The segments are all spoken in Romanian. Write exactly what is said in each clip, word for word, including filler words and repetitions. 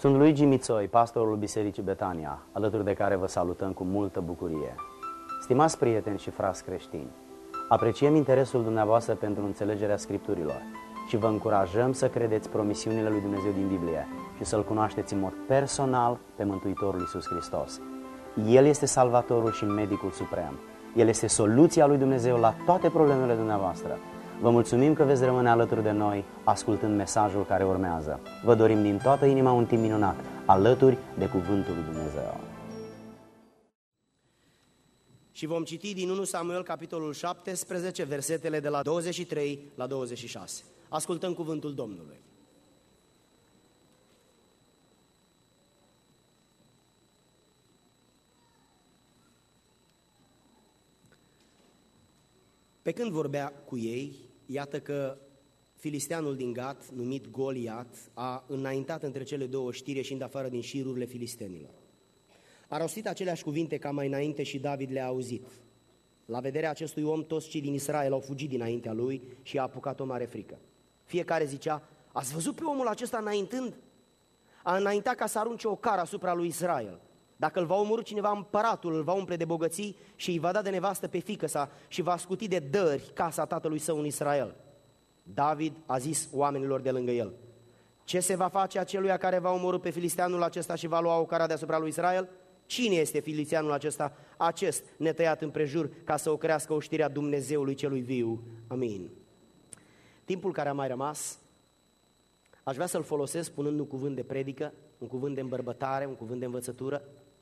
Sunt Luigi Mițoi, pastorul Bisericii Betania, alături de care vă salutăm cu multă bucurie. Stimați prieteni și frați creștini, apreciem interesul dumneavoastră pentru înțelegerea Scripturilor și vă încurajăm să credeți promisiunile lui Dumnezeu din Biblie și să-L cunoașteți în mod personal pe Mântuitorul Iisus Hristos. El este Salvatorul și Medicul Suprem. El este soluția lui Dumnezeu la toate problemele dumneavoastră. Vă mulțumim că veți rămâne alături de noi ascultând mesajul care urmează. Vă dorim din toată inima un timp minunat, alături de Cuvântul lui Dumnezeu. Și vom citi din întâi Samuel, capitolul șaptesprezece, versetele de la douăzeci și trei la douăzeci și șase. Ascultăm cuvântul Domnului. Pe când vorbea cu ei, iată că filisteanul din Gat, numit Goliat, a înaintat între cele două știri, ieșind afară din șirurile filistenilor. A rostit aceleași cuvinte ca mai înainte și David le-a auzit. La vederea acestui om, toți cei din Israel au fugit dinaintea lui și a apucat o mare frică. Fiecare zicea: ați văzut pe omul acesta înaintând? A înaintat ca să arunce o cară asupra lui Israel. Dacă îl va omorî cineva, împăratul îl va umple de bogății și îi va da de nevastă pe fiică sa și va scuti de dări casa tatălui său în Israel. David a zis oamenilor de lângă el: ce se va face aceluia care va omorî pe filisteanul acesta și va lua o cară deasupra lui Israel? Cine este filisteanul acesta, acest netăiat împrejur, ca să o crească oștirea Dumnezeului celui viu? Amin. Timpul care a mai rămas aș vrea să-l folosesc spunând un cuvânt de predică, un cuvânt de îmbărbătare, un cuvânt de învățătură,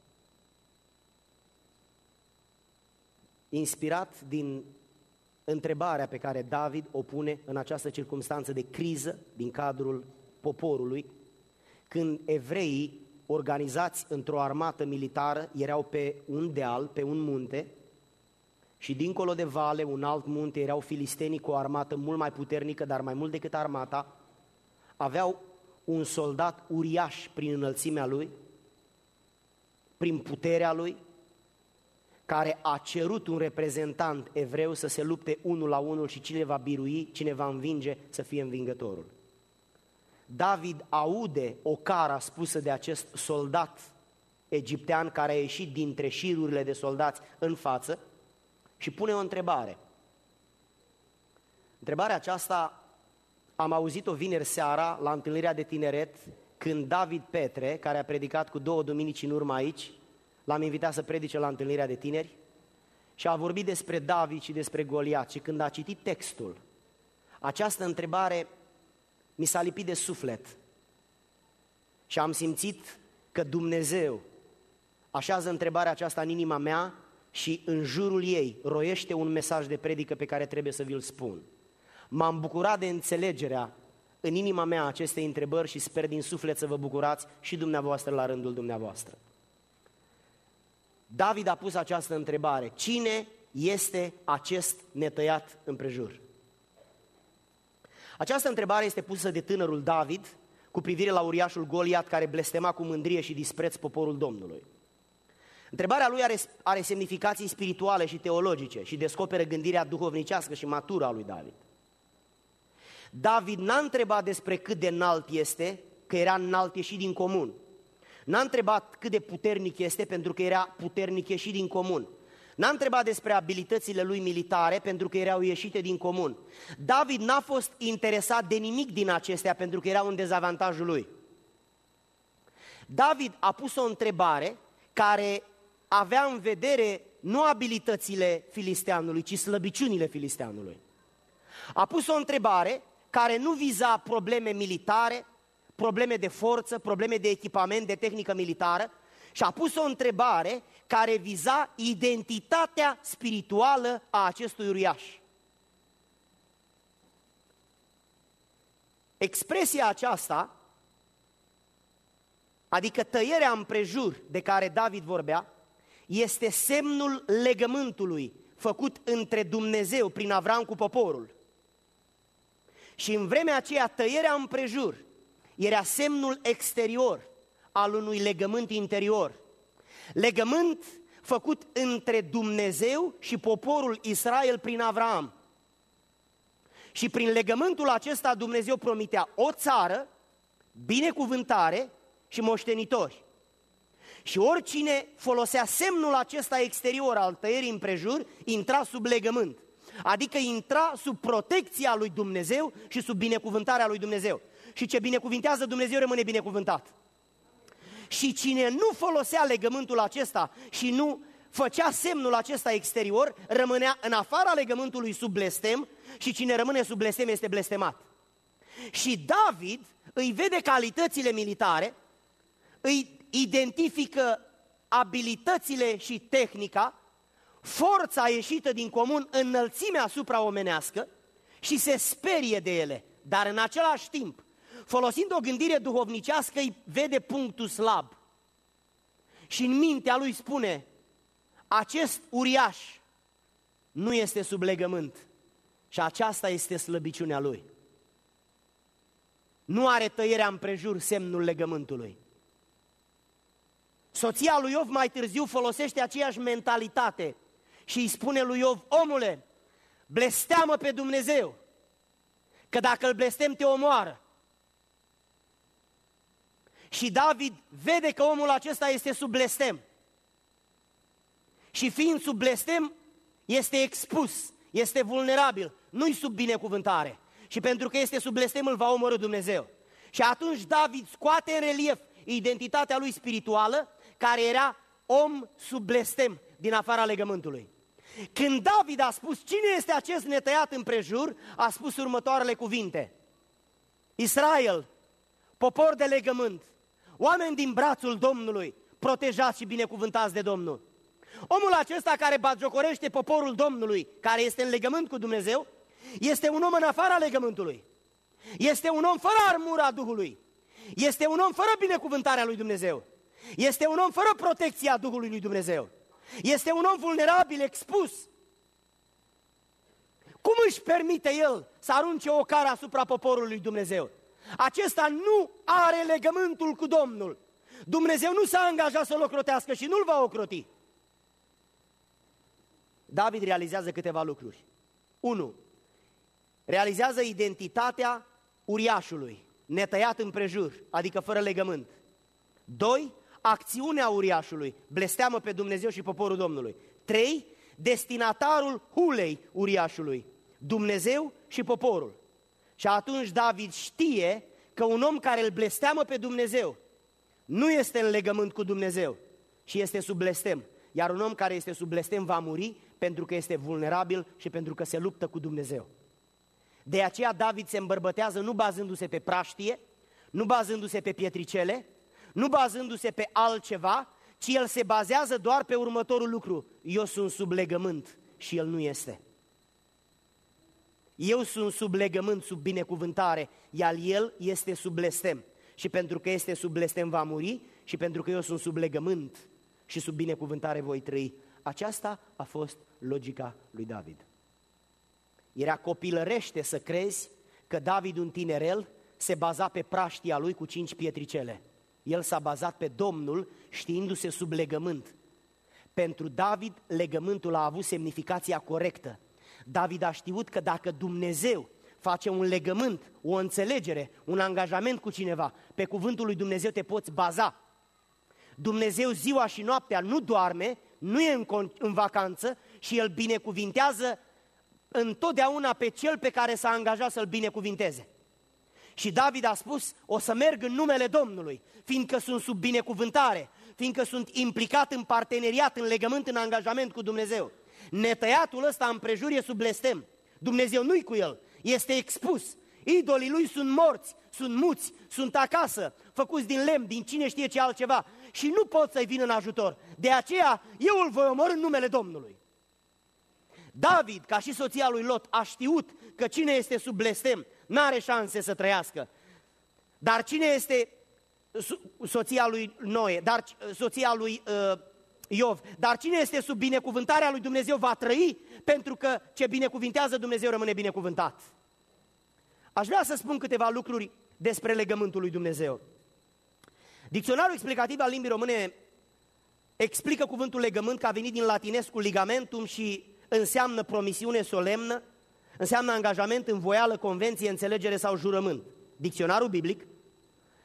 inspirat din întrebarea pe care David o pune în această circumstanță de criză din cadrul poporului, când evreii, organizați într-o armată militară, erau pe un deal, pe un munte, și dincolo de vale, un alt munte, erau filistenii cu o armată mult mai puternică, dar mai mult decât armata, aveau un soldat uriaș prin înălțimea lui, prin puterea lui, care a cerut un reprezentant evreu să se lupte unul la unul și cine va birui, cine va învinge, să fie învingătorul. David aude o cară spusă de acest soldat egiptean care a ieșit dintre șirurile de soldați în față și pune o întrebare. Întrebarea aceasta am auzit-o vineri seara la întâlnirea de tineret, când David Petre, care a predicat cu două duminici în urmă aici, l-am invitat să predice la întâlnirea de tineri și a vorbit despre David și despre Goliat. Și când a citit textul, această întrebare mi s-a lipit de suflet și am simțit că Dumnezeu așează întrebarea aceasta în inima mea și în jurul ei roiește un mesaj de predică pe care trebuie să vi-l spun. M-am bucurat de înțelegerea în inima mea acestei întrebări și sper din suflet să vă bucurați și dumneavoastră la rândul dumneavoastră. David a pus această întrebare: cine este acest netăiat împrejur? Această întrebare este pusă de tânărul David cu privire la uriașul Goliat, care blestema cu mândrie și dispreț poporul Domnului. Întrebarea lui are, are semnificații spirituale și teologice și descoperă gândirea duhovnicească și matură a lui David. David n-a întrebat despre cât de înalt este, că era înalt ieșit din comun. N-a întrebat cât de puternic este, pentru că era puternic ieșit din comun. N-a întrebat despre abilitățile lui militare, pentru că erau ieșite din comun. David n-a fost interesat de nimic din acestea, pentru că erau în dezavantajul lui. David a pus o întrebare care avea în vedere nu abilitățile filisteanului, ci slăbiciunile filisteanului. A pus o întrebare care nu viza probleme militare, probleme de forță, probleme de echipament, de tehnică militară, și a pus o întrebare care viza identitatea spirituală a acestui uriaș. Expresia aceasta, adică tăierea împrejur de care David vorbea, este semnul legământului făcut între Dumnezeu prin Avram cu poporul. Și în vremea aceea tăierea împrejur era semnul exterior al unui legământ interior. Legământ făcut între Dumnezeu și poporul Israel prin Avram. Și prin legământul acesta Dumnezeu promitea o țară, binecuvântare și moștenitori. Și oricine folosea semnul acesta exterior al tăierii împrejur, intra sub legământ. Adică intra sub protecția lui Dumnezeu și sub binecuvântarea lui Dumnezeu. Și ce binecuvintează Dumnezeu rămâne binecuvântat. Și cine nu folosea legământul acesta și nu făcea semnul acesta exterior, rămânea în afara legământului sub blestem și cine rămâne sub blestem este blestemat. Și David îi vede calitățile militare, îi identifică abilitățile și tehnica, forța ieșită din comun, înălțimea supraomenească și se sperie de ele, dar în același timp, folosind o gândire duhovnicească, îi vede punctul slab. Și în mintea lui spune, acest uriaș nu este sub legământ și aceasta este slăbiciunea lui. Nu are tăierea împrejur semnul legământului. Soția lui Iov mai târziu folosește aceeași mentalitate și îi spune lui Iov, omule, blesteamă pe Dumnezeu, că dacă îl blestem te omoară. Și David vede că omul acesta este sub blestem. Și fiind sub blestem, este expus, este vulnerabil, nu-i sub binecuvântare. Și pentru că este sub blestem, îl va omorî Dumnezeu. Și atunci David scoate în relief identitatea lui spirituală, care era om sub blestem din afara legământului. Când David a spus cine este acest netăiat împrejur, a spus următoarele cuvinte: Israel, popor de legământ, oameni din brațul Domnului, protejați și binecuvântați de Domnul. Omul acesta care batjocorește poporul Domnului, care este în legământ cu Dumnezeu, este un om în afara legământului. Este un om fără armura Duhului. Este un om fără binecuvântarea lui Dumnezeu. Este un om fără protecția Duhului lui Dumnezeu. Este un om vulnerabil, expus. Cum își permite el să arunce o cară asupra poporului lui Dumnezeu? Acesta nu are legământul cu Domnul. Dumnezeu nu s-a angajat să-l ocrotească și nu-l va ocroti. David realizează câteva lucruri. unu. Realizează identitatea uriașului, netăiat împrejur, adică fără legământ. doi. Acțiunea uriașului, blesteamă pe Dumnezeu și poporul Domnului. trei. Destinatarul hulei uriașului, Dumnezeu și poporul. Și atunci David știe că un om care îl blesteamă pe Dumnezeu nu este în legământ cu Dumnezeu și este sub blestem. Iar un om care este sub blestem va muri pentru că este vulnerabil și pentru că se luptă cu Dumnezeu. De aceea David se îmbărbătează nu bazându-se pe praștie, nu bazându-se pe pietricele, nu bazându-se pe altceva, ci el se bazează doar pe următorul lucru: eu sunt sub legământ și el nu este. Eu sunt sub legământ, sub binecuvântare, iar el este sub blestem. Și pentru că este sub blestem va muri și pentru că eu sunt sub legământ și sub binecuvântare voi trăi. Aceasta a fost logica lui David. Era copilărește să crezi că David, un tinerel, se baza pe praștia lui cu cinci pietricele. El s-a bazat pe Domnul știindu-se sub legământ. Pentru David, legământul a avut semnificația corectă. David a știut că dacă Dumnezeu face un legământ, o înțelegere, un angajament cu cineva, pe cuvântul lui Dumnezeu te poți baza. Dumnezeu ziua și noaptea nu doarme, nu e în, în vacanță și El binecuvintează întotdeauna pe cel pe care s-a angajat să-l binecuvinteze. Și David a spus, o să merg în numele Domnului, fiindcă sunt sub binecuvântare, fiindcă sunt implicat în parteneriat, în legământ, în angajament cu Dumnezeu. Netăiatul ăsta împrejur e sub blestem. Dumnezeu nu-i cu el, este expus. Idolii lui sunt morți, sunt muți, sunt acasă, făcuți din lemn, din cine știe ce altceva și nu pot să-i vin în ajutor. De aceea eu îl voi omorî în numele Domnului. David, ca și soția lui Lot, a știut că cine este sub blestem n-are șanse să trăiască. Dar cine este soția lui Noe, dar soția lui uh, Iov, dar cine este sub binecuvântarea lui Dumnezeu va trăi, pentru că ce binecuvintează Dumnezeu rămâne binecuvântat. Aș vrea să spun câteva lucruri despre legământul lui Dumnezeu. Dicționarul explicativ al limbii române explică cuvântul legământ că a venit din latinescul ligamentum și înseamnă promisiune solemnă, înseamnă angajament, învoială, convenție, înțelegere sau jurământ. Dicționarul biblic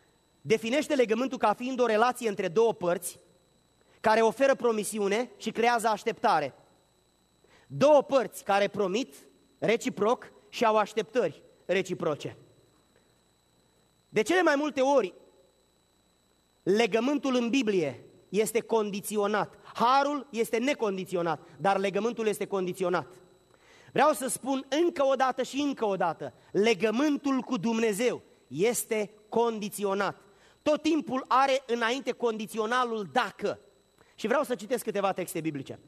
definește legământul ca fiind o relație între două părți care oferă promisiune și creează așteptare. Două părți care promit reciproc și au așteptări reciproce. De cele mai multe ori, legământul în Biblie este condiționat. Harul este necondiționat, dar legământul este condiționat. Vreau să spun încă o dată și încă o dată, legământul cu Dumnezeu este condiționat. Tot timpul are înainte condiționalul dacă. Și vreau să citesc câteva texte biblice.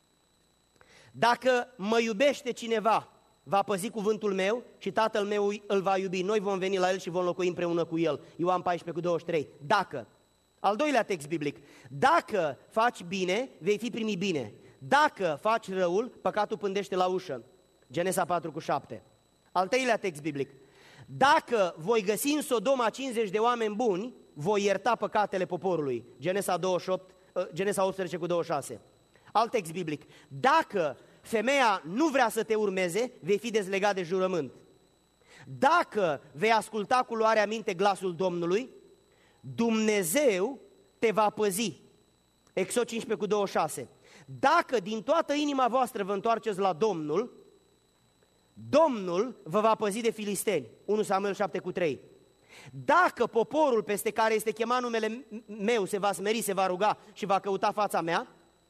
Dacă mă iubește cineva, va păzi cuvântul meu și Tatăl meu îl va iubi. Noi vom veni la el și vom locui împreună cu el. Ioan paisprezece cu douăzeci și trei. Dacă. Al doilea text biblic. Dacă faci bine, vei fi primit bine. Dacă faci răul, păcatul pândește la ușă. Genesa patru cu șapte. Al treilea text biblic. Dacă voi găsi în Sodoma cincizeci de oameni buni, voi ierta păcatele poporului. Genesa, douăzeci și opt, Genesa optsprezece cu douăzeci și șase. Alt text biblic. Dacă femeia nu vrea să te urmeze, vei fi dezlegat de jurământ. Dacă vei asculta cu luarea minte glasul Domnului, Dumnezeu te va păzi. Exod cincisprezece cu douăzeci și șase. Dacă din toată inima voastră vă întoarceți la Domnul, Domnul vă va păzi de filisteni. unu Samuel șapte cu trei. Dacă poporul peste care este chemat numele meu se va smeri, se va ruga și va căuta fața mea,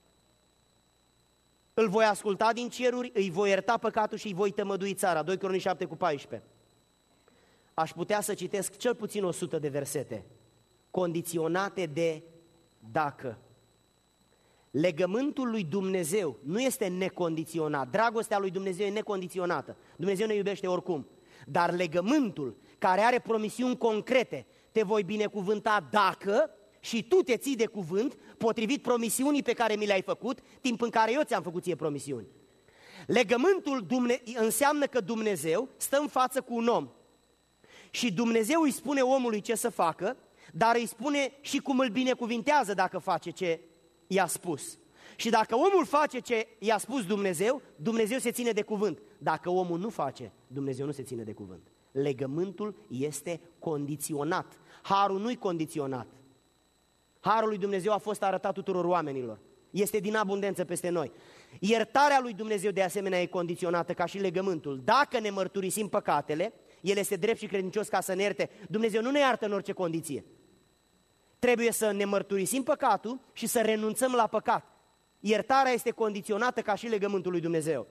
îl voi asculta din ceruri, îi voi ierta păcatul și îi voi tămădui țara. doi Cronici șapte cu paisprezece. Aș putea să citesc cel puțin o sută de versete condiționate de dacă. Legământul lui Dumnezeu nu este necondiționat. Dragostea lui Dumnezeu e necondiționată. Dumnezeu ne iubește oricum. Dar legământul care are promisiuni concrete, te voi binecuvânta dacă și tu te ții de cuvânt potrivit promisiunii pe care mi le-ai făcut, timp în care eu ți-am făcut ție promisiuni. Legământul Dumne- înseamnă că Dumnezeu stă în față cu un om și Dumnezeu îi spune omului ce să facă, dar îi spune și cum îl binecuvintează dacă face ce i-a spus. Și dacă omul face ce i-a spus Dumnezeu, Dumnezeu se ține de cuvânt. Dacă omul nu face, Dumnezeu nu se ține de cuvânt. Legământul este condiționat. Harul nu-i condiționat. Harul lui Dumnezeu a fost arătat tuturor oamenilor. Este din abundență peste noi. Iertarea lui Dumnezeu de asemenea e condiționată ca și legământul. Dacă ne mărturisim păcatele, El este drept și credincios ca să ne ierte. Dumnezeu nu ne iartă în orice condiție. Trebuie să ne mărturisim păcatul și să renunțăm la păcat. Iertarea este condiționată ca și legământul lui Dumnezeu.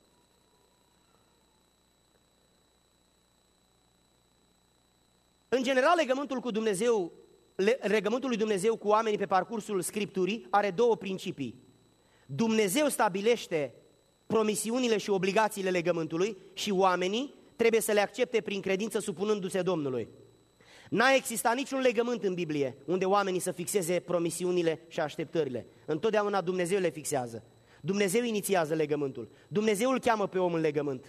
În general, legământul cu Dumnezeu, legământul lui Dumnezeu cu oamenii pe parcursul Scripturii are două principii. Dumnezeu stabilește promisiunile și obligațiile legământului și oamenii trebuie să le accepte prin credință supunându-se Domnului. N-a existat niciun legământ în Biblie unde oamenii să fixeze promisiunile și așteptările. Întotdeauna Dumnezeu le fixează. Dumnezeu inițiază legământul. Dumnezeu îl cheamă pe om în legământ.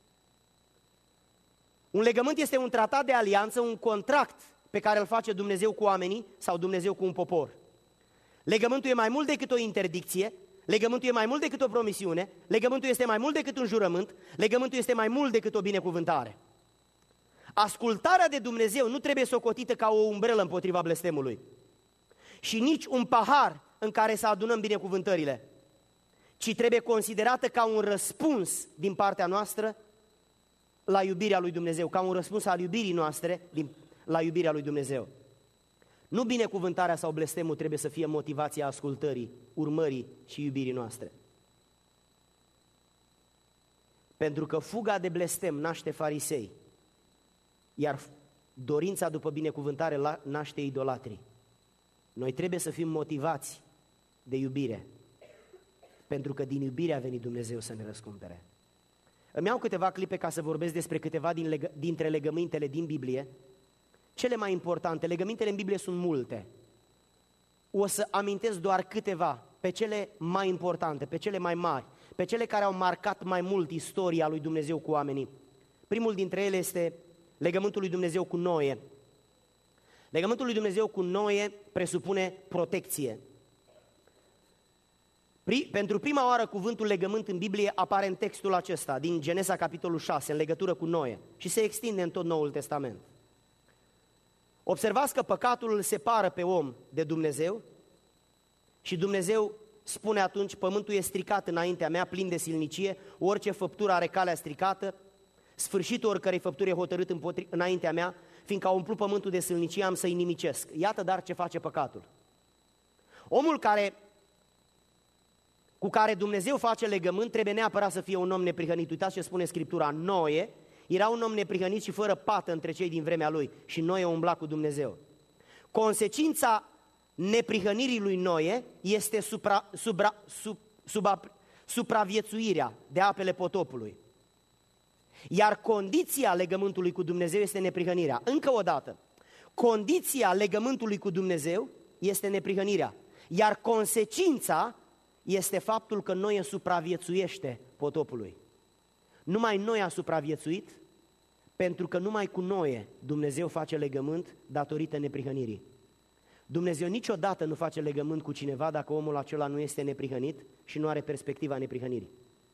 Un legământ este un tratat de alianță, un contract pe care îl face Dumnezeu cu oamenii sau Dumnezeu cu un popor. Legământul e mai mult decât o interdicție, legământul e mai mult decât o promisiune, legământul este mai mult decât un jurământ, legământul este mai mult decât o binecuvântare. Ascultarea de Dumnezeu nu trebuie socotită ca o umbrelă împotriva blestemului și nici un pahar în care să adunăm binecuvântările, ci trebuie considerată ca un răspuns din partea noastră la iubirea lui Dumnezeu, ca un răspuns al iubirii noastre la iubirea lui Dumnezeu. Nu binecuvântarea sau blestemul trebuie să fie motivația ascultării, urmării și iubirii noastre. Pentru că fuga de blestem naște farisei, iar dorința după binecuvântare naște idolatrii. Noi trebuie să fim motivați de iubire, pentru că din iubire a venit Dumnezeu să ne răscumpere. Îmi iau câteva clipe ca să vorbesc despre câteva din leg- dintre legămintele din Biblie, cele mai importante. Legămintele în Biblie sunt multe. O să amintesc doar câteva, pe cele mai importante, pe cele mai mari, pe cele care au marcat mai mult istoria lui Dumnezeu cu oamenii. Primul dintre ele este legământul lui Dumnezeu cu Noe. Legământul lui Dumnezeu cu Noe presupune protecție. Pri, pentru prima oară cuvântul legământ în Biblie apare în textul acesta, din Genesa capitolul șase, în legătură cu Noe, și se extinde în tot Noul Testament. Observați că păcatul îl separă pe om de Dumnezeu și Dumnezeu spune atunci: pământul e stricat înaintea mea, plin de silnicie, orice făptură are calea stricată, sfârșitul oricărei făpturi e hotărât împotri- înaintea mea, fiindcă a umplut pământul de silnicie, am să-i nimicesc. Iată dar ce face păcatul. Omul care, cu care Dumnezeu face legământ trebuie neapărat să fie un om neprihănit. Uitați ce spune Scriptura: Noe era un om neprihănit și fără pată între cei din vremea lui și Noe umbla cu Dumnezeu. Consecința neprihănirii lui Noe este supra, subra, sub, sub, supraviețuirea de apele potopului. Iar condiția legământului cu Dumnezeu este neprihănirea. Încă o dată, condiția legământului cu Dumnezeu este neprihănirea, iar consecința este faptul că Noe supraviețuiește potopului. Numai Noe a supraviețuit pentru că numai cu Noe Dumnezeu face legământ datorită neprihănirii. Dumnezeu niciodată nu face legământ cu cineva dacă omul acela nu este neprihănit și nu are perspectiva neprihănirii.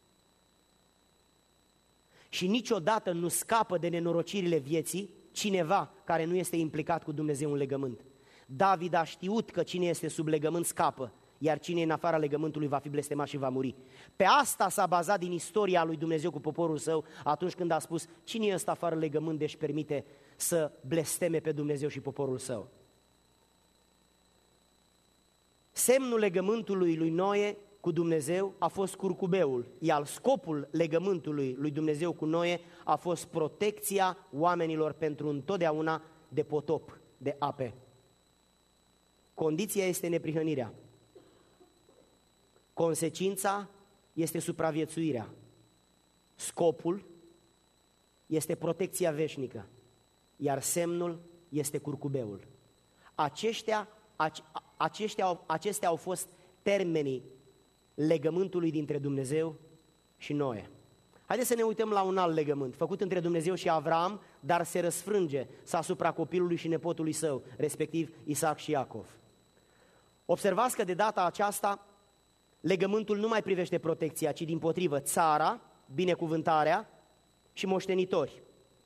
Și niciodată nu scapă de nenorocirile vieții cineva care nu este implicat cu Dumnezeu în legământ. David a știut că cine este sub legământ scapă, iar cine e în afara legământului va fi blestemat și va muri. Pe asta s-a bazat din istoria lui Dumnezeu cu poporul său atunci când a spus: cine e ăsta fără legământ de-și permite să blesteme pe Dumnezeu și poporul său? Semnul legământului lui Noe cu Dumnezeu a fost curcubeul, iar scopul legământului lui Dumnezeu cu Noe a fost protecția oamenilor pentru întotdeauna de potop, de ape. Condiția este neprihănirea. Consecința este supraviețuirea. Scopul este protecția veșnică, iar semnul este curcubeul. Aceștia, aceștia, acestea au fost termenii legământului dintre Dumnezeu și Noe. Haideți să ne uităm la un alt legământ, făcut între Dumnezeu și Avram, dar se răsfrânge asupra copilului și nepotului său, respectiv Isaac și Iacov. Observați că de data aceasta legământul nu mai privește protecția, ci dimpotrivă țara, binecuvântarea și moștenitori.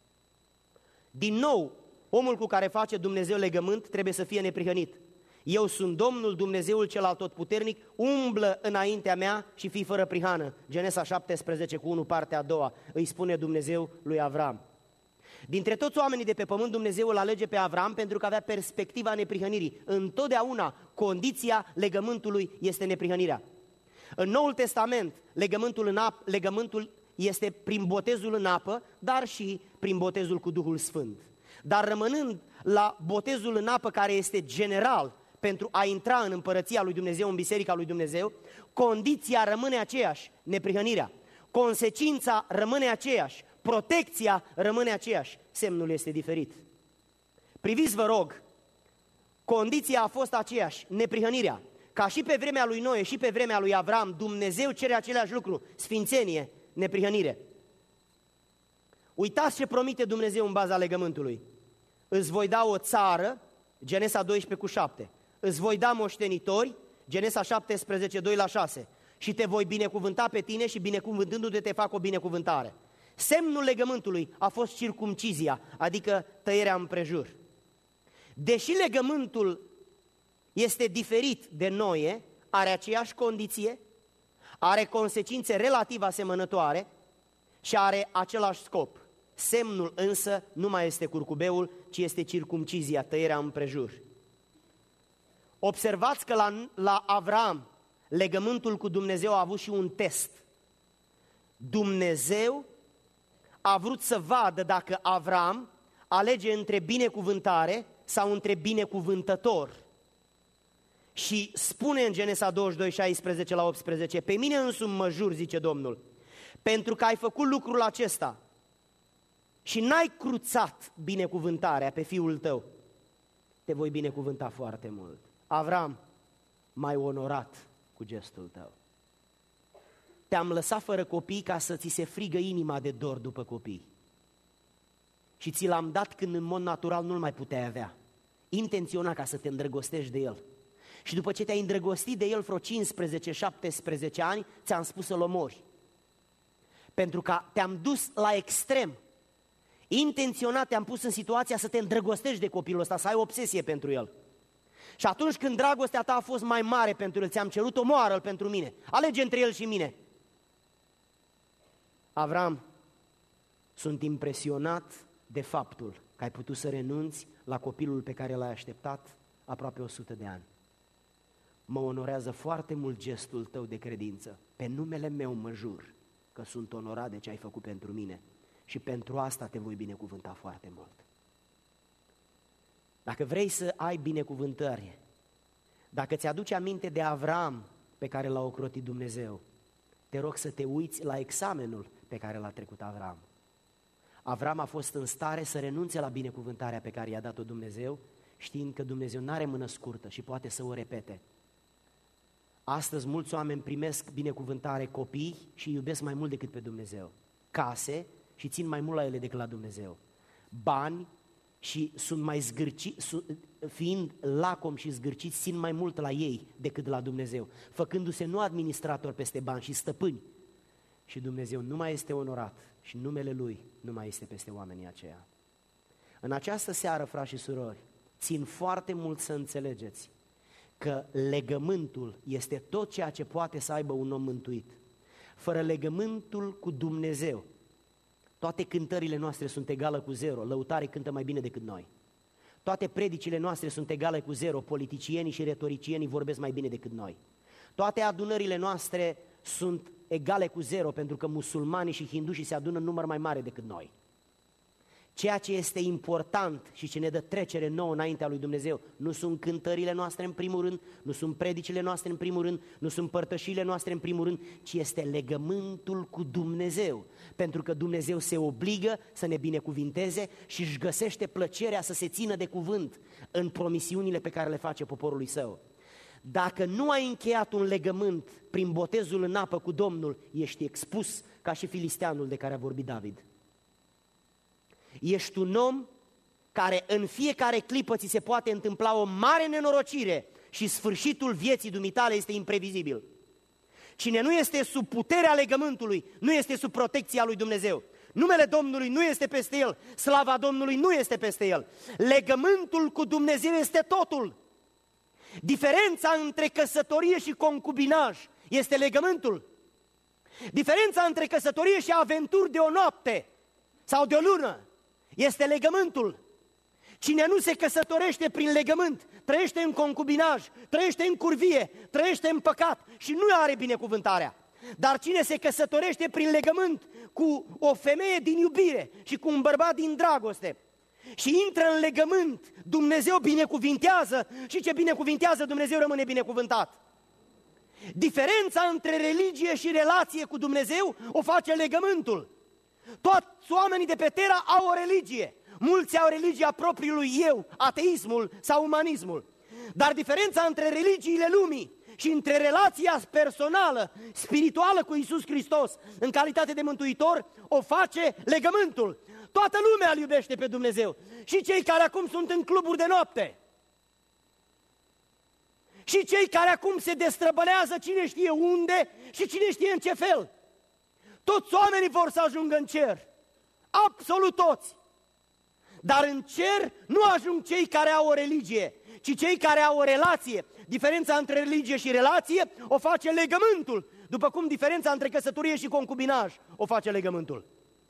Din nou, omul cu care face Dumnezeu legământ trebuie să fie neprihănit. Eu sunt Domnul, Dumnezeul cel atotputernic, umblă înaintea mea și fii fără prihană. Genesa șaptesprezece cu unu, partea a doua, îi spune Dumnezeu lui Avram. Dintre toți oamenii de pe pământ, Dumnezeu îl alege pe Avram pentru că avea perspectiva neprihănirii. Întotdeauna condiția legământului este neprihănirea. În Noul Testament, legământul, în apă, legământul este prin botezul în apă, dar și prin botezul cu Duhul Sfânt. Dar rămânând la botezul în apă, care este general pentru a intra în împărăția lui Dumnezeu, în biserica lui Dumnezeu, condiția rămâne aceeași, neprihănirea. Consecința rămâne aceeași, protecția rămâne aceeași, semnul este diferit. Priviți, vă rog, condiția a fost aceeași, neprihănirea. Ca și pe vremea lui Noe și pe vremea lui Avram, Dumnezeu cere același lucru, sfințenie, neprihănire. Uitați ce promite Dumnezeu în baza legământului. Îți voi da o țară, Genesa doisprezece cu șapte. Îți voi da moștenitori, Genesa șaptesprezece, doi la șase. Și te voi binecuvânta pe tine și binecuvântându-te te fac o binecuvântare. Semnul legământului a fost circumcizia, adică tăierea împrejur. Deși legământul este diferit de Noe, are aceeași condiție, are consecințe relativ asemănătoare și are același scop. Semnul însă nu mai este curcubeul, ci este circumcizia, tăierea împrejur. Observați că la, la Avram legământul cu Dumnezeu a avut și un test. Dumnezeu a vrut să vadă dacă Avram alege între binecuvântare sau între binecuvântător. Și spune în Genesa douăzeci și doi, șaisprezece la optsprezece, pe mine însumi mă jur, zice Domnul, pentru că ai făcut lucrul acesta și n-ai cruțat binecuvântarea pe fiul tău, te voi binecuvânta foarte mult. Avram, m-ai onorat cu gestul tău. Te-am lăsat fără copii ca să ți se frigă inima de dor după copii. Și ți l-am dat când în mod natural nu-l mai puteai avea. Intenționat ca să te îndrăgostești de el. Și după ce te-ai îndrăgostit de el vreo cincisprezece șaptesprezece ani, ți-am spus să-l omori. Pentru că te-am dus la extrem. Intenționat te-am pus în situația să te îndrăgostești de copilul ăsta, să ai obsesie pentru el. Și atunci când dragostea ta a fost mai mare pentru el, ți-am cerut, omoară-l pentru mine. Alege între el și mine. Avram, sunt impresionat de faptul că ai putut să renunți la copilul pe care l-ai așteptat aproape o sută de ani. Mă onorează foarte mult gestul tău de credință. Pe numele meu mă jur că sunt onorat de ce ai făcut pentru mine și pentru asta te voi binecuvânta foarte mult. Dacă vrei să ai binecuvântări, dacă ți-aduce aminte de Avram pe care l-a ocrotit Dumnezeu, te rog să te uiți la examenul pe care l-a trecut Avram. Avram a fost în stare să renunțe la binecuvântarea pe care i-a dat-o Dumnezeu, știind că Dumnezeu n-are mână scurtă și poate să o repete. Astăzi mulți oameni primesc binecuvântare copii și iubesc mai mult decât pe Dumnezeu. Case și țin mai mult la ele decât la Dumnezeu. Bani și sunt mai zgârciți, fiind lacom și zgârciți, țin mai mult la ei decât la Dumnezeu, făcându-se nu administrator peste bani și stăpâni. Și Dumnezeu nu mai este onorat și numele Lui nu mai este peste oamenii aceia. În această seară, frați și surori, țin foarte mult să înțelegeți că legământul este tot ceea ce poate să aibă un om mântuit. Fără legământul cu Dumnezeu, toate cântările noastre sunt egale cu zero, lăutarii cântă mai bine decât noi. Toate predicile noastre sunt egale cu zero, politicienii și retoricienii vorbesc mai bine decât noi. Toate adunările noastre sunt egale cu zero, pentru că musulmanii și hindușii se adună în număr mai mare decât noi. Ceea ce este important și ce ne dă trecere nouă înaintea lui Dumnezeu nu sunt cântările noastre în primul rând, nu sunt predicile noastre în primul rând, nu sunt părtășiile noastre în primul rând, ci este legământul cu Dumnezeu. Pentru că Dumnezeu se obligă să ne binecuvinteze și își găsește plăcerea să se țină de cuvânt în promisiunile pe care le face poporului său. Dacă nu ai încheiat un legământ prin botezul în apă cu Domnul, ești expus ca și filisteanul de care a vorbit David. Ești un om care în fiecare clipă ți se poate întâmpla o mare nenorocire și sfârșitul vieții dumitale este imprevizibil. Cine nu este sub puterea legământului, nu este sub protecția lui Dumnezeu. Numele Domnului nu este peste el, slava Domnului nu este peste el. Legământul cu Dumnezeu este totul. Diferența între căsătorie și concubinaj este legământul. Diferența între căsătorie și aventuri de o noapte sau de o lună este legământul. Cine nu se căsătorește prin legământ, trăiește în concubinaj, trăiește în curvie, trăiește în păcat și nu are binecuvântarea. Dar cine se căsătorește prin legământ cu o femeie din iubire și cu un bărbat din dragoste și intră în legământ, Dumnezeu binecuvintează și ce binecuvintează Dumnezeu rămâne binecuvântat. Diferența între religie și relație cu Dumnezeu o face legământul. Toți oamenii de pe Terra au o religie. Mulți au religia propriului eu, ateismul sau umanismul. Dar diferența între religiile lumii și între relația personală, spirituală cu Iisus Hristos, în calitate de mântuitor, o face legământul. Toată lumea îl iubește pe Dumnezeu. Și cei care acum sunt în cluburi de noapte. Și cei care acum se destrăbălează cine știe unde și cine știe în ce fel. Toți oamenii vor să ajungă în cer. Absolut toți. Dar în cer nu ajung cei care au o religie, ci cei care au o relație. Diferența între religie și relație o face legământul, după cum diferența între căsătorie și concubinaj o face legământul.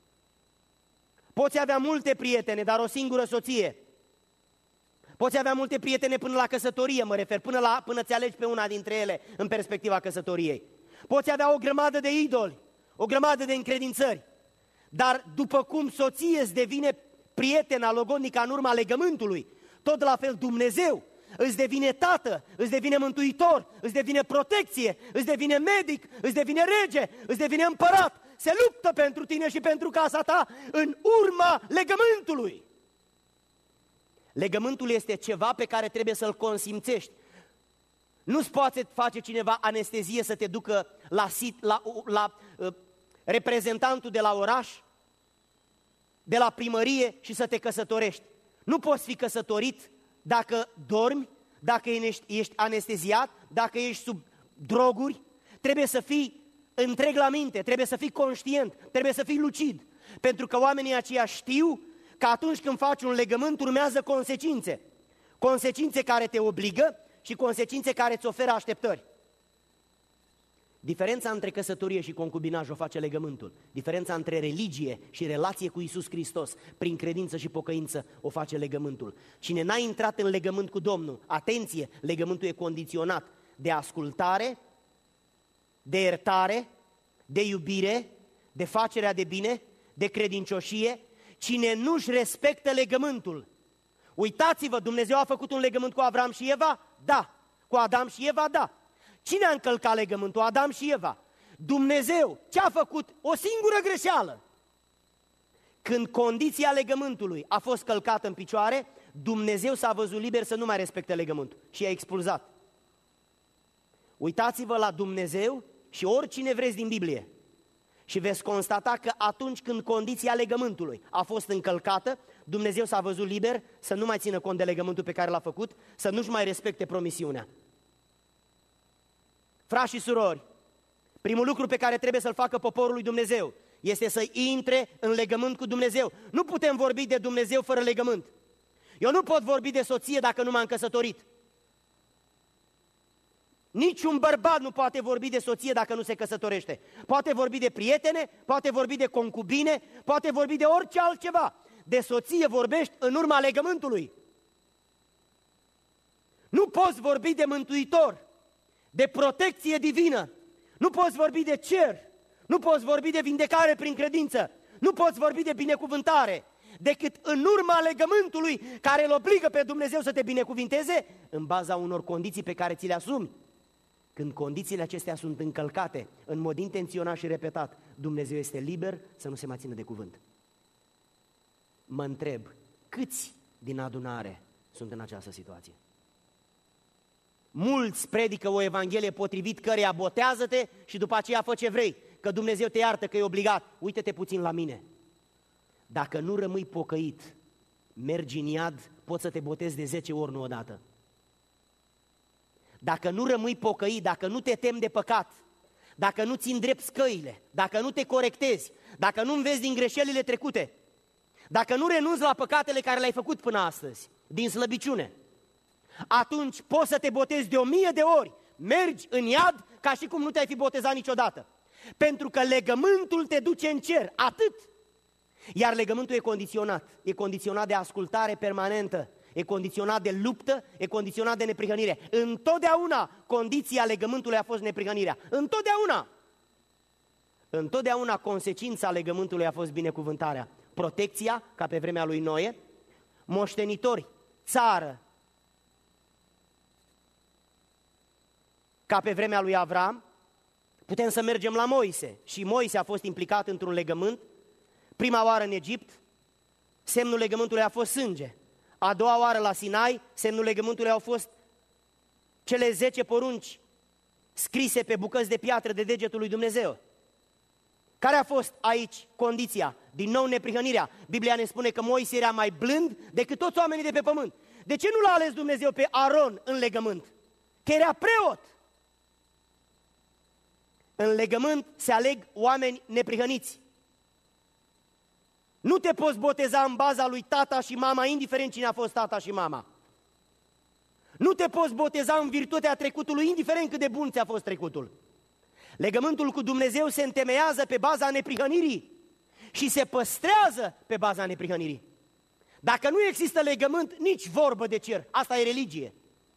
Poți avea multe prietene, dar o singură soție. Poți avea multe prietene până la căsătorie, mă refer, până, la, până ți alegi pe una dintre ele în perspectiva căsătoriei. Poți avea o grămadă de idoli, o grămadă de încredințări, dar după cum soție îți devine prietena logodnică în urma legământului, tot la fel Dumnezeu îți devine tată, îți devine mântuitor, îți devine protecție, îți devine medic, îți devine rege, îți devine împărat. Se luptă pentru tine și pentru casa ta în urma legământului. Legământul este ceva pe care trebuie să-l consimțești. Nu-ți poate face cineva anestezie să te ducă la, sit, la, la uh, reprezentantul de la oraș, de la primărie și să te căsătorești. Nu poți fi căsătorit dacă dormi, dacă ești, ești anesteziat, dacă ești sub droguri. Trebuie să fii întreg la minte, trebuie să fii conștient, trebuie să fii lucid. Pentru că oamenii aceia știu că atunci când faci un legământ urmează consecințe. Consecințe care te obligă și consecințe care îți oferă așteptări. Diferența între căsătorie și concubinaj o face legământul. Diferența între religie și relație cu Iisus Hristos, prin credință și pocăință, o face legământul. Cine n-a intrat în legământ cu Domnul, atenție, legământul e condiționat de ascultare, de iertare, de iubire, de facerea de bine, de credincioșie. Cine nu-și respectă legământul, uitați-vă, Dumnezeu a făcut un legământ cu Avram și Eva? Da. Cu Adam și Eva? Da. Cine a încălcat legământul? Adam și Eva. Dumnezeu ce a făcut? O singură greșeală. Când condiția legământului a fost călcată în picioare, Dumnezeu s-a văzut liber să nu mai respecte legământul și i-a expulzat. Uitați-vă la Dumnezeu și oricine vreți din Biblie și veți constata că atunci când condiția legământului a fost încălcată, Dumnezeu s-a văzut liber să nu mai țină cont de legământul pe care l-a făcut, să nu-și mai respecte promisiunea. Frați și surori, primul lucru pe care trebuie să-l facă poporul lui Dumnezeu este să intre în legământ cu Dumnezeu. Nu putem vorbi de Dumnezeu fără legământ. Eu nu pot vorbi de soție dacă nu m-am căsătorit. Niciun bărbat nu poate vorbi de soție dacă nu se căsătorește. Poate vorbi de prietene, poate vorbi de concubine, poate vorbi de orice altceva. De soție vorbești în urma legământului. Nu poți vorbi de mântuitor, de protecție divină. Nu poți vorbi de cer. Nu poți vorbi de vindecare prin credință. Nu poți vorbi de binecuvântare decât în urma legământului care îl obligă pe Dumnezeu să te binecuvinteze în baza unor condiții pe care ți le asumi. Când condițiile acestea sunt încălcate în mod intenționat și repetat, Dumnezeu este liber să nu se mai țină de cuvânt. Mă întreb, câți din adunare sunt în această situație? Mulți predică o evanghelie potrivit căreia botează-te și după aceea fă ce vrei, că Dumnezeu te iartă, că e obligat. Uite-te puțin la mine. Dacă nu rămâi pocăit, mergi în iad, poți să te botezi de zece ori, nu odată. Dacă nu rămâi pocăit, dacă nu te temi de păcat, dacă nu ți îndrepți scăile, dacă nu te corectezi, dacă nu înveți din greșelile trecute, dacă nu renunți la păcatele care le-ai făcut până astăzi, din slăbiciune, atunci poți să te botezi de o mie de ori, mergi în iad ca și cum nu te-ai fi botezat niciodată. Pentru că legământul te duce în cer, atât. Iar legământul e condiționat, e condiționat de ascultare permanentă, e condiționat de luptă, e condiționat de neprihănire. Întotdeauna condiția legământului a fost neprihănirea, întotdeauna. Întotdeauna consecința legământului a fost binecuvântarea, protecția, ca pe vremea lui Noe, moștenitori, țară, ca pe vremea lui Avram. Putem să mergem la Moise și Moise a fost implicat într-un legământ. Prima oară în Egipt, semnul legământului a fost sânge. A doua oară la Sinai, semnul legământului au fost cele zece porunci scrise pe bucăți de piatră de degetul lui Dumnezeu. Care a fost aici condiția? Din nou neprihănirea. Biblia ne spune că Moise era mai blând decât toți oamenii de pe pământ. De ce nu l-a ales Dumnezeu pe Aron în legământ? Că era preot. În legământ se aleg oameni neprihăniți. Nu te poți boteza în baza lui tata și mama, indiferent cine a fost tata și mama. Nu te poți boteza în virtutea trecutului, indiferent cât de bun ți-a fost trecutul. Legământul cu Dumnezeu se întemeiază pe baza neprihănirii și se păstrează pe baza neprihănirii. Dacă nu există legământ, nici vorbă de cer. Asta e religie.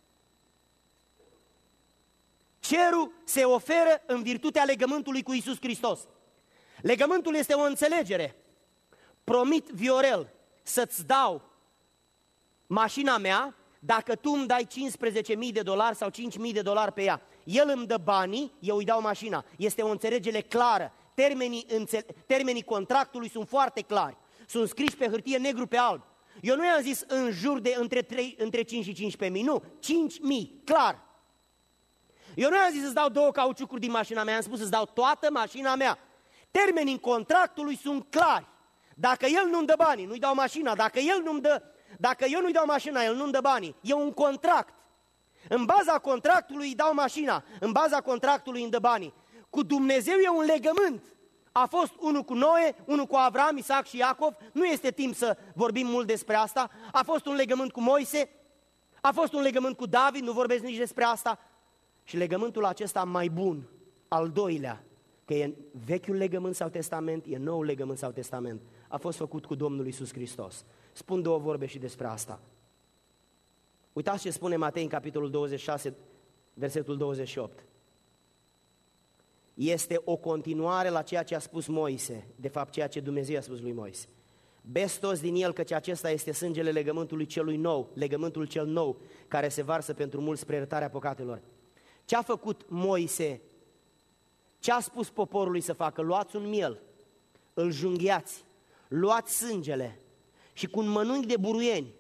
Cerul se oferă în virtutea legământului cu Iisus Hristos. Legământul este o înțelegere. Promit, Viorel, să-ți dau mașina mea dacă tu îmi dai cincisprezece mii de dolari sau cinci mii de dolari pe ea. El îmi dă banii, eu îi dau mașina. Este o înțelegere clară. Termenii, înțe... Termenii contractului sunt foarte clari. Sunt scriși pe hârtie negru pe alb. Eu nu i-am zis în jur de între, trei, între cinci și cincisprezece mii, nu, cinci mii, clar. Eu nu i-am zis să-ți dau două cauciucuri din mașina mea, am spus să-ți dau toată mașina mea. Termenii contractului sunt clari. Dacă el nu-mi dă banii, nu-i dau mașina. Dacă el nu-mi dă, dacă eu nu-i dau mașina, el nu-mi dă banii. E un contract. În baza contractului îi dau mașina, în baza contractului îmi dă banii. Cu Dumnezeu e un legământ. A fost unul cu Noe, unul cu Avram, Isaac și Iacov, nu este timp să vorbim mult despre asta. A fost un legământ cu Moise, a fost un legământ cu David, nu vorbesc nici despre asta. Și legământul acesta mai bun, al doilea, că e vechiul legământ sau testament, e noul legământ sau testament, a fost făcut cu Domnul Iisus Hristos. Spun două vorbe și despre asta. Uitați ce spune Matei în capitolul douăzeci și șase, versetul douăzeci și opt. Este o continuare la ceea ce a spus Moise, de fapt ceea ce Dumnezeu a spus lui Moise. Beți toți din el, căci acesta este sângele legământului celui nou, legământul cel nou, care se varsă pentru mulți spre iertarea păcatelor. Ce a făcut Moise? Ce a spus poporului să facă? Luați un miel, îl junghiați, luați sângele și cu un mănunchi de buruieni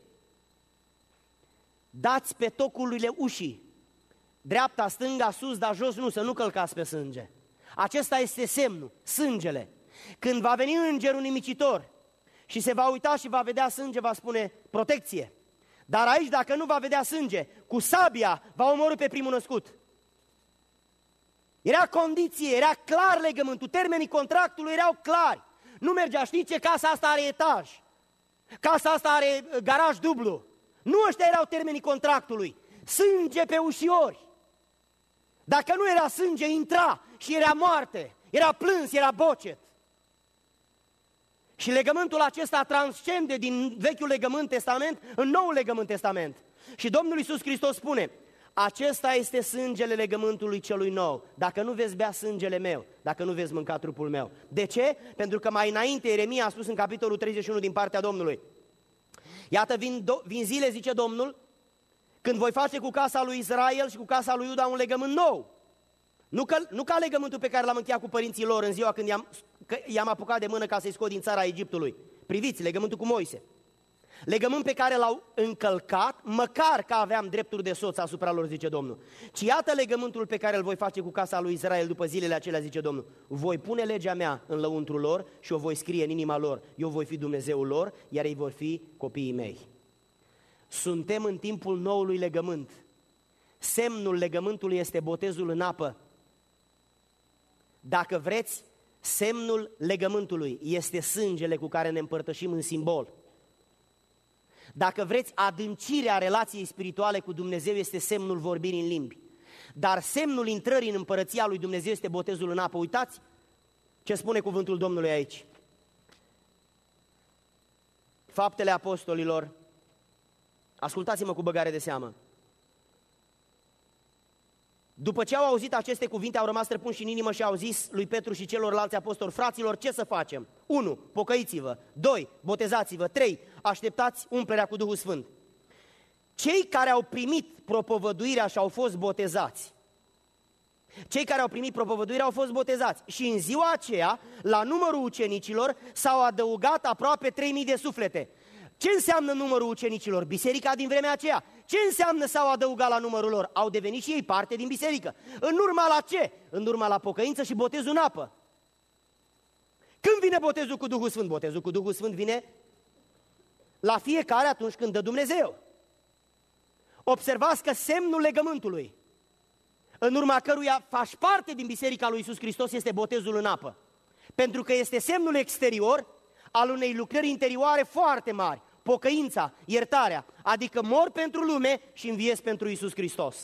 dați pe tocurile ușii, dreapta, stânga, sus, dar jos nu, să nu călcați pe sânge. Acesta este semnul, sângele. Când va veni îngerul nimicitor și se va uita și va vedea sânge, va spune protecție. Dar aici, dacă nu va vedea sânge, cu sabia va omorî pe primul născut. Era condiție, era clar legământul, termenii contractului erau clari. Nu mergea, știți ce, casa asta are etaj, casa asta are garaj dublu. Nu ăștia erau termenii contractului. Sânge pe ușiori. Dacă nu era sânge, intra și era moarte, era plâns, era bocet. Și legământul acesta transcende din vechiul legământ testament în noul legământ testament. Și Domnul Iisus Hristos spune, acesta este sângele legământului celui nou. Dacă nu veți bea sângele meu, dacă nu veți mânca trupul meu. De ce? Pentru că mai înainte Ieremia a spus în capitolul treizeci și unu din partea Domnului. Iată, vin, do- vin zile, zice Domnul, când voi face cu casa lui Israel și cu casa lui Iuda un legământ nou. Nu, că, nu ca legământul pe care l-am încheiat cu părinții lor în ziua când i-am, i-am apucat de mână ca să-i scot din țara Egiptului. Priviți, legământul cu Moise. Legământ pe care l-au încălcat, măcar că aveam drepturi de soț asupra lor, zice Domnul. Ci iată legământul pe care îl voi face cu casa lui Israel după zilele acelea, zice Domnul. Voi pune legea mea în lăuntrul lor și o voi scrie în inima lor. Eu voi fi Dumnezeul lor, iar ei vor fi copiii mei. Suntem în timpul noului legământ. Semnul legământului este botezul în apă. Dacă vreți, semnul legământului este sângele cu care ne împărtășim în simbol. Dacă vreți, adâncirea relației spirituale cu Dumnezeu este semnul vorbirii în limbi. Dar semnul intrării în împărăția lui Dumnezeu este botezul în apă. Uitați ce spune cuvântul Domnului aici. Faptele Apostolilor. Ascultați-mă cu băgare de seamă. După ce au auzit aceste cuvinte, au rămas străpunși în inimă și au zis lui Petru și celorlalți apostoli, fraților, ce să facem? unu. Pocăiți-vă. doi. Botezați-vă. trei. Așteptați umplerea cu Duhul Sfânt. Cei care au primit propovăduirea și au fost botezați, cei care au primit propovăduirea au fost botezați și în ziua aceea, la numărul ucenicilor, s-au adăugat aproape trei mii de suflete. Ce înseamnă numărul ucenicilor? Biserica din vremea aceea. Ce înseamnă s-au adăugat la numărul lor? Au devenit și ei parte din biserică. În urma la ce? În urma la pocăință și botezul în apă. Când vine botezul cu Duhul Sfânt? Botezul cu Duhul Sfânt vine la fiecare atunci când dă Dumnezeu. Observați că semnul legământului, în urma căruia faci parte din biserica lui Iisus Hristos, este botezul în apă. Pentru că este semnul exterior al unei lucrări interioare foarte mari. Pocăința, iertarea, adică mor pentru lume și înviez pentru Iisus Hristos.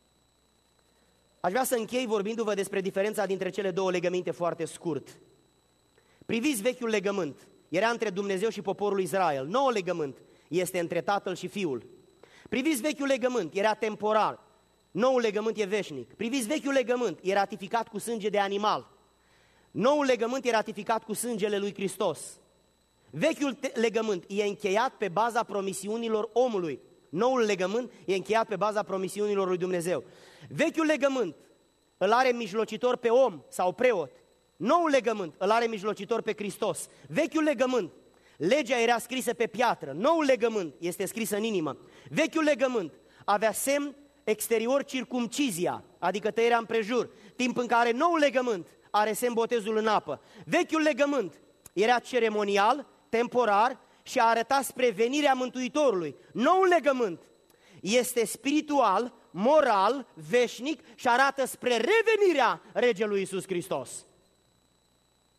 Aș vrea să închei vorbindu-vă despre diferența dintre cele două legăminte foarte scurt. Priviți vechiul legământ, era între Dumnezeu și poporul Israel. Noul legământ este între Tatăl și Fiul. Priviți vechiul legământ, era temporar. Noul legământ e veșnic. Priviți vechiul legământ, e ratificat cu sânge de animal. Noul legământ e ratificat cu sângele lui Hristos. Vechiul legământ e încheiat pe baza promisiunilor omului. Noul legământ e încheiat pe baza promisiunilor lui Dumnezeu. Vechiul legământ îl are mijlocitor pe om sau preot. Noul legământ îl are mijlocitor pe Hristos. Vechiul legământ, legea era scrisă pe piatră. Noul legământ este scrisă în inimă. Vechiul legământ avea semn exterior circumcizia, adică tăierea împrejur, timp în care noul legământ are semn botezul în apă. Vechiul legământ era ceremonial, temporar și a arătat spre venirea Mântuitorului. Noul legământ este spiritual, moral, veșnic și arată spre revenirea Regelui Iisus Hristos.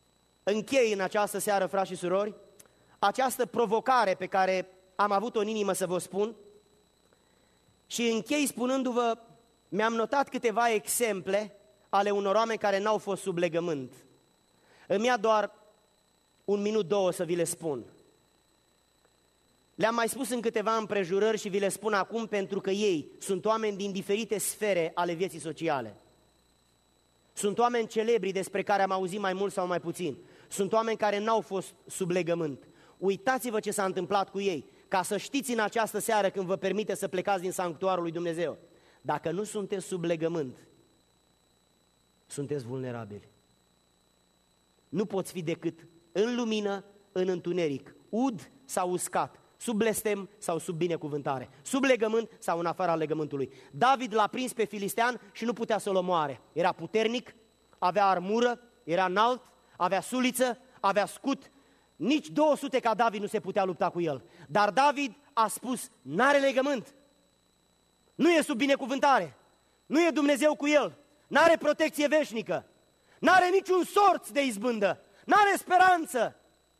închei în această seară, frați și surori, această provocare pe care am avut-o în inimă să vă spun și închei spunându-vă, mi-am notat câteva exemple ale unor oameni care n-au fost sub legământ. Îmi ia doar un minut, două să vi le spun. Le-am mai spus în câteva împrejurări și vi le spun acum pentru că ei sunt oameni din diferite sfere ale vieții sociale. Sunt oameni celebri despre care am auzit mai mult sau mai puțin. Sunt oameni care n-au fost sub legământ. Uitați-vă ce s-a întâmplat cu ei, ca să știți în această seară când vă permite să plecați din sanctuarul lui Dumnezeu. Dacă nu sunteți sub legământ, sunteți vulnerabili. Nu poți fi decât în lumină, în întuneric, ud sau uscat, sub blestem sau sub binecuvântare, sub legământ sau în afara legământului. David l-a prins pe filistean și nu putea să-l omoare. Era puternic, avea armură, era înalt, avea suliță, avea scut. Nici două sute ca David nu se putea lupta cu el. Dar David a spus, n-are legământ, nu e sub binecuvântare, nu e Dumnezeu cu el, n-are protecție veșnică, n-are niciun sorț de izbândă, n-are speranță.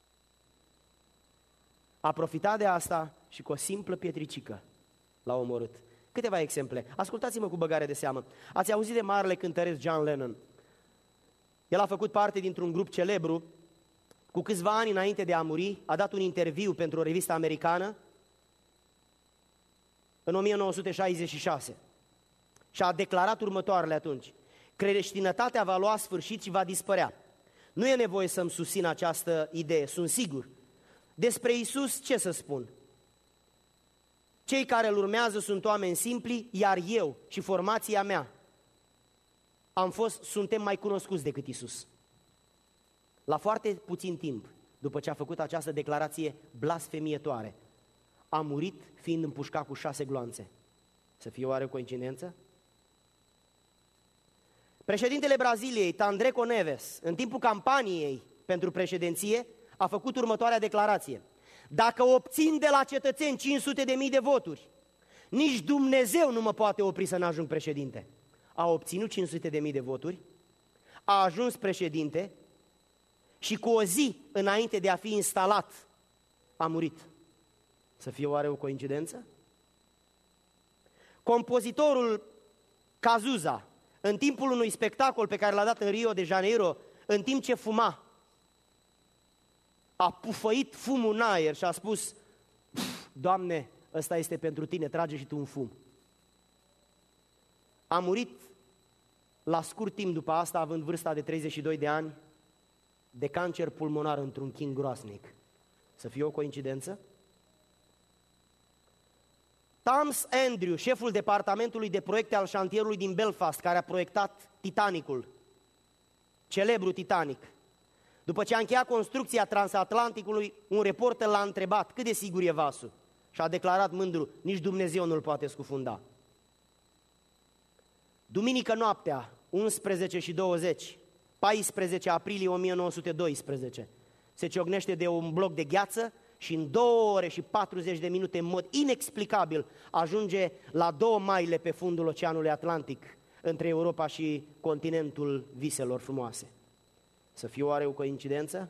A profitat de asta și cu o simplă pietricică l-a omorât. Câteva exemple. Ascultați-mă cu băgare de seamă. Ați auzit de marele cântăresc John Lennon. El a făcut parte dintr-un grup celebru. Cu câțiva ani înainte de a muri, a dat un interviu pentru o revistă americană în o mie nouă sute șaizeci și șase și a declarat următoarele atunci: creștinătatea va lua sfârșit și va dispărea. Nu e nevoie să-mi susțin această idee, sunt sigur. Despre Iisus ce să spun? Cei care îl urmează sunt oameni simpli, iar eu și formația mea am fost, suntem mai cunoscuți decât Iisus. La foarte puțin timp, după ce a făcut această declarație blasfemietoare, a murit fiind împușcat cu șase gloanțe. Să fie oare o coincidență? Președintele Braziliei, Tandreco Neves, în timpul campaniei pentru președinție, a făcut următoarea declarație: dacă obțin de la cetățeni cinci sute de mii de voturi, nici Dumnezeu nu mă poate opri să n-ajung președinte. A obținut cinci sute de mii de voturi, a ajuns președinte și cu o zi înainte de a fi instalat a murit. Să fie oare o coincidență? Compozitorul Cazuza, în timpul unui spectacol pe care l-a dat în Rio de Janeiro, în timp ce fuma, a pufăit fumul în aer și a spus: Doamne, ăsta este pentru tine, trage și tu un fum. A murit la scurt timp după asta, având vârsta de treizeci și doi de ani, de cancer pulmonar într-un chin groasnic. Să fie o coincidență? Thomas Andrew, șeful departamentului de proiecte al șantierului din Belfast, care a proiectat Titanicul, celebru Titanic, după ce a încheiat construcția transatlanticului, un reporter l-a întrebat cât de sigur e vasul și a declarat mândru: nici Dumnezeu nu-l poate scufunda. Duminică noaptea, unsprezece și douăzeci, paisprezece aprilie o mie nouă sute doisprezece, se ciocnește de un bloc de gheață și în două ore și patruzeci de minute, în mod inexplicabil, ajunge la două maile pe fundul Oceanului Atlantic, între Europa și continentul viselor frumoase. Să fie oare o coincidență?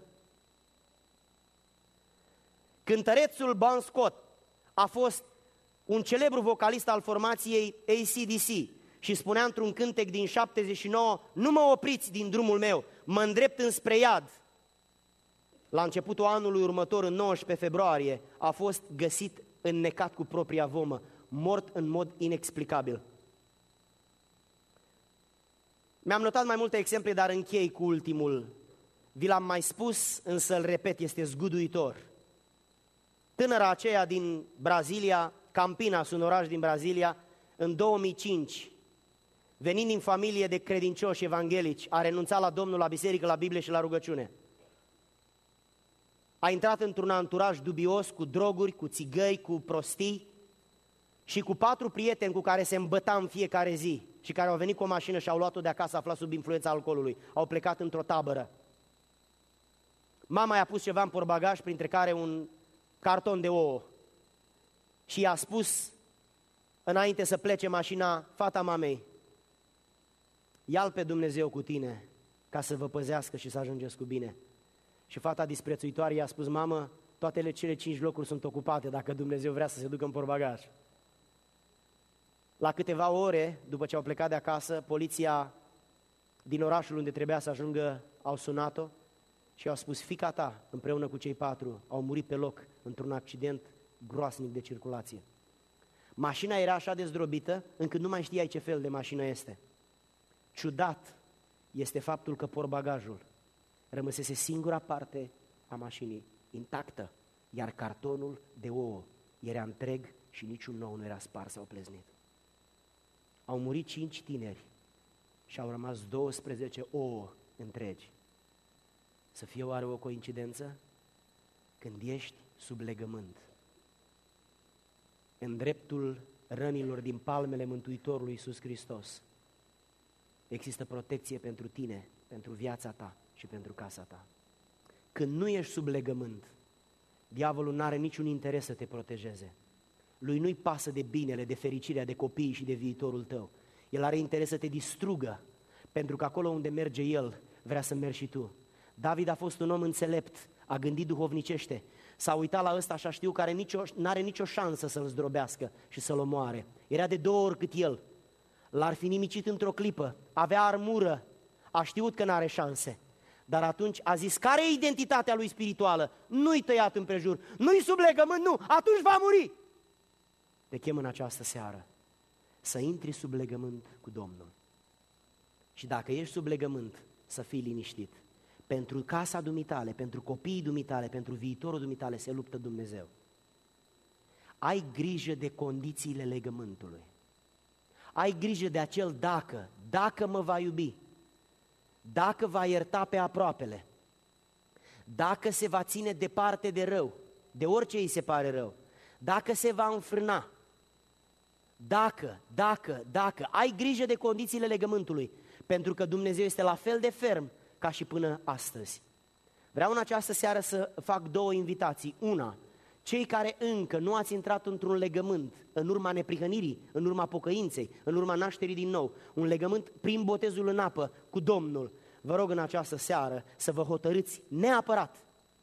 Cântărețul Bon Scott a fost un celebru vocalist al formației A C D C și spunea într-un cântec din șaptezeci și nouă: nu mă opriți din drumul meu, mă îndrept înspre iad. La începutul anului următor, în nouăsprezece februarie, a fost găsit înnecat cu propria vomă, mort în mod inexplicabil. Mi-am notat mai multe exemple, dar închei cu ultimul. Vi l-am mai spus, însă îl repet, este zguduitor. Tânăra aceea din Brazilia, Campinas, un oraș din Brazilia, în două mii cinci, venind din familie de credincioși evanghelici, a renunțat la Domnul, la biserică, la Biblie și la rugăciune. A intrat într-un anturaj dubios, cu droguri, cu țigăi, cu prostii și cu patru prieteni cu care se îmbăta în fiecare zi și care au venit cu o mașină și au luat-o de acasă, aflat sub influența alcoolului. Au plecat într-o tabără. Mama i-a pus ceva în portbagaj, printre care un carton de ouă, și i-a spus, înainte să plece mașina, fata mamei: ia-L pe Dumnezeu cu tine ca să vă păzească și să ajungeți cu bine. Și fata disprețuitoare i-a spus: mamă, toate cele cinci locuri sunt ocupate dacă Dumnezeu vrea să se ducă în portbagaj. La câteva ore după ce au plecat de acasă, poliția din orașul unde trebuia să ajungă au sunat-o și au spus: fiica ta împreună cu cei patru au murit pe loc într-un accident groasnic de circulație. Mașina era așa de zdrobită încât nu mai știai ce fel de mașină este. Ciudat este faptul că portbagajul rămăsese singura parte a mașinii intactă, iar cartonul de ouă era întreg și niciun ou nu era spars sau pleznit. Au murit cinci tineri și au rămas douăsprezece ouă întregi. Să fie oare o coincidență? Când ești sub legământ, în dreptul rănilor din palmele Mântuitorului Iisus Hristos, există protecție pentru tine, pentru viața ta și pentru casa ta. Când nu ești sub legământ, diavolul nu are niciun interes să te protejeze. Lui nu-i pasă de binele, de fericirea, de copiii și de viitorul tău. El are interes să te distrugă, pentru că acolo unde merge el, vrea să mergi și tu. David a fost un om înțelept, a gândit duhovnicește, s-a uitat la ăsta așa, știu, care nicio, n-are nicio șansă să-l zdrobească și să-l omoare. Era de două ori cât el. L-ar fi nimicit într-o clipă, avea armură, a știut că n-are șanse. Dar atunci a zis: care e identitatea lui spirituală? Nu-i tăiat împrejur, nu-i sub legământ, nu, atunci va muri. Te chem în această seară să intri sub legământ cu Domnul. Și dacă ești sub legământ, să fii liniștit. Pentru casa dumitale, pentru copiii dumitale, pentru viitorul dumitale se luptă Dumnezeu. Ai grijă de condițiile legământului. Ai grijă de acel dacă, dacă mă va iubi, dacă va ierta pe aproapele, dacă se va ține departe de rău, de orice îi se pare rău, dacă se va înfrâna, dacă, dacă, dacă, ai grijă de condițiile legământului, pentru că Dumnezeu este la fel de ferm ca și până astăzi. Vreau în această seară să fac două invitații. Una, cei care încă nu ați intrat într-un legământ în urma neprihănirii, în urma pocăinței, în urma nașterii din nou, un legământ prin botezul în apă cu Domnul, vă rog în această seară să vă hotărâți neapărat.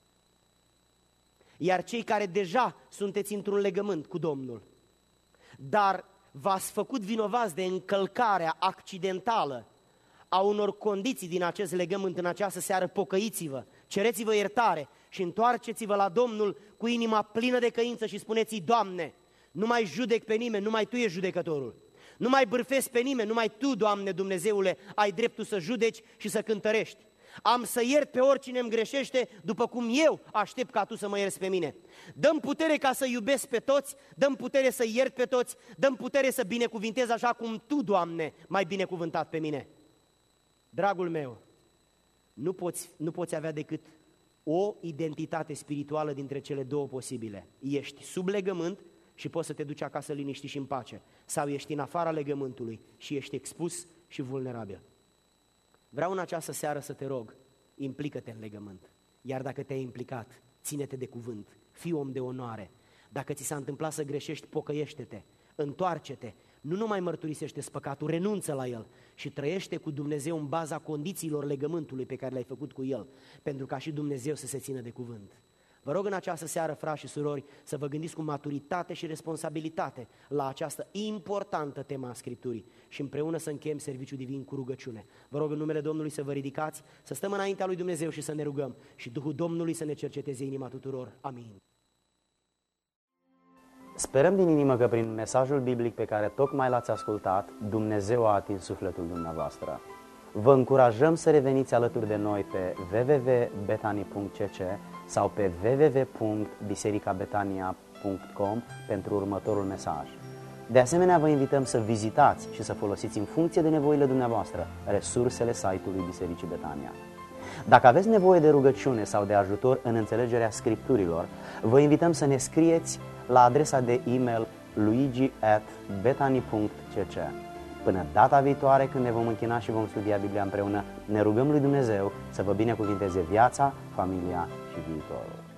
Iar cei care deja sunteți într-un legământ cu Domnul, dar v-ați făcut vinovați de încălcarea accidentală a unor condiții din acest legământ, în această seară pocăiți-vă, cereți-vă iertare și întoarceți-vă la Domnul cu inima plină de căință și spuneți-i: Doamne, nu mai judec pe nimeni, numai Tu ești judecătorul. Nu mai bârfesc pe nimeni, numai Tu, Doamne Dumnezeule, ai dreptul să judeci și să cântărești. Am să iert pe oricine îmi greșește, după cum eu aștept ca Tu să mă ierți pe mine. Dă-mi putere ca să iubesc pe toți, dă-mi putere să iert pe toți, dă-mi putere să binecuvintez așa cum Tu, Doamne, m-ai binecuvântat pe mine. Dragul meu, nu poți, nu poți avea decât o identitate spirituală dintre cele două posibile. Ești sub legământ și poți să te duci acasă liniștit și în pace, sau ești în afara legământului și ești expus și vulnerabil. Vreau în această seară să te rog, implică-te în legământ. Iar dacă te-ai implicat, ține-te de cuvânt, fii om de onoare. Dacă ți s-a întâmplat să greșești, pocăiește-te, întoarce-te, nu numai mărturisește-ți păcatul, renunță la el și trăiește cu Dumnezeu în baza condițiilor legământului pe care le-ai făcut cu El, pentru ca și Dumnezeu să se țină de cuvânt. Vă rog în această seară, frați și surori, să vă gândiți cu maturitate și responsabilitate la această importantă temă a Scripturii și împreună să încheiem serviciul divin cu rugăciune. Vă rog în numele Domnului să vă ridicați, să stăm înaintea lui Dumnezeu și să ne rugăm și Duhul Domnului să ne cerceteze inima tuturor. Amin. Sperăm din inimă că prin mesajul biblic pe care tocmai l-ați ascultat, Dumnezeu a atins sufletul dumneavoastră. Vă încurajăm să reveniți alături de noi pe w w w punct betani punct c c sau pe w w w punct biserica betania punct com pentru următorul mesaj. De asemenea, vă invităm să vizitați și să folosiți în funcție de nevoile dumneavoastră resursele site-ului Bisericii Betania. Dacă aveți nevoie de rugăciune sau de ajutor în înțelegerea Scripturilor, vă invităm să ne scrieți la adresa de e-mail luigi at betani punct c c. Până data viitoare, când ne vom închina și vom studia Biblia împreună, ne rugăm lui Dumnezeu să vă binecuvinteze viața, familia și viitorul.